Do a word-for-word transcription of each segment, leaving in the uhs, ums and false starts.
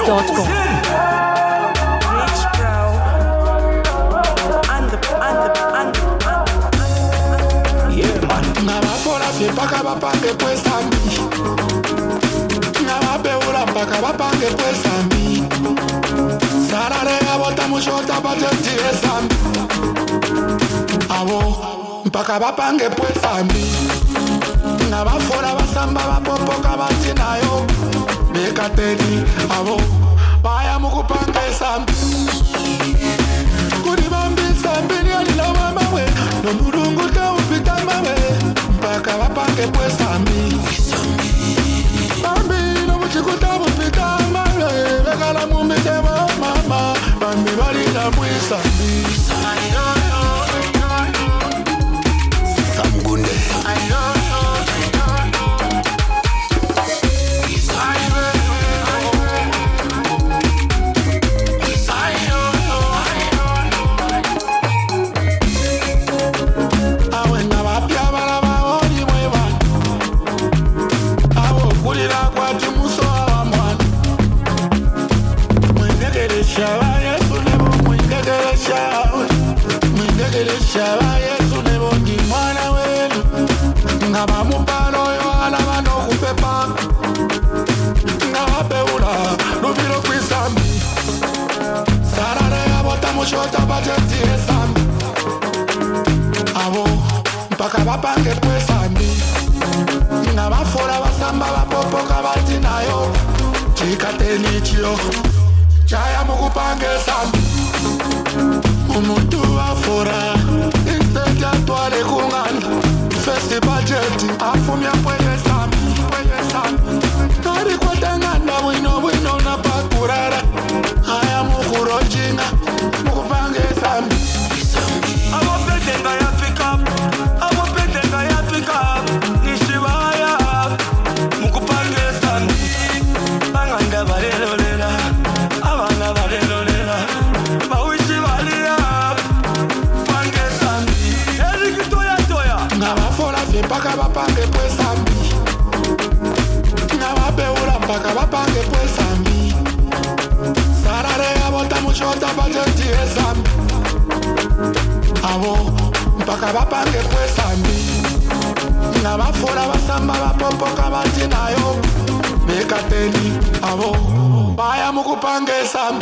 dot com. Rich Bro and the and the and the yeah man. Nabafora fye paka bapange pwesambi. Nababeura paka bapange pwesambi. Sarare abota mushota bajeti esambi. Abo mpaka bapange pwesambi. Nabafora basamba bapopoka batinayo. Bekateni abo baya mukupanga esambi. Kuri bambi sambi ni alila mama we. No murungu te upita mame. Mpaka bapange pwesambi. Bambi no muchikuta upita mame. Begala mumite mama. Bambi bali na pwesambi. Samgunde shota bajeti esambi. Abo mpaka bapange pwesambi. Nabafora basamba bapopoka batinayo. Chikateni chio chaya mukupange esambi. Umuntu afora instead ya twale kunganda. Festi bajeti afumya pweye sambi. Pweye sambi Kari kwa tenganda wino wino na pakurara. Haya mukurojina mukupange sambi. Abo petenga ya pick up, abo petenga ya pick up. Nishibaya mukupange sambi. Banganda balelolela, abana balelolela. Bawishi balia pange sambi. Eri toya toya. Ngabafora fye paka bapange pwesambi. Ngababeura paka bapange pwesambi. Sarare abota mushota bajeti esambi. Abo mpaka bapange pwesambi. Ngabafora basamba bapopoka batinayo. Bekateni abo baya mukupange esambi.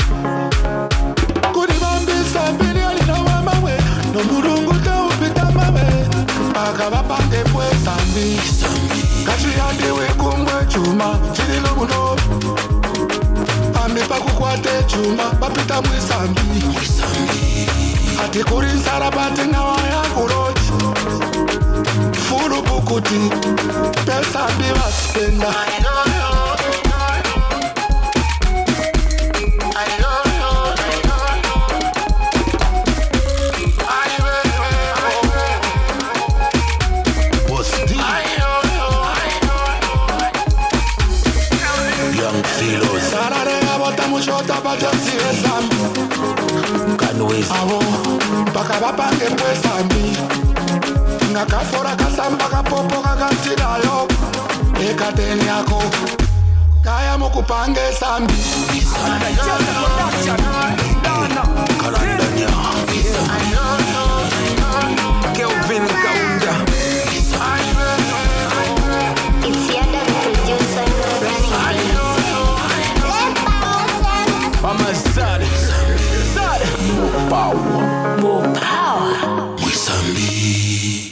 Kuri bambi sambi ni alina mama we. No murungu te upita mame. Mpaka bapange pwesambi. Kachi yandi we kumwe chuma chililo muno. Ambi pakukwate chuma bapita mwisambi. Ati kuri sarabati ngawa ya kurochi. Furu bukuti pesambi baspenda. Mushota bajeti esambi. Kanwezi abo mpaka bapange pwesambi. Ngakafora kasamba kapopo kakatirayo. Ekateni yako kaya mukupange sambi. Kalandanya Kelvin Kaunda. It's the other producer running. Mama sad, sad. More power, More power. Mwisambi.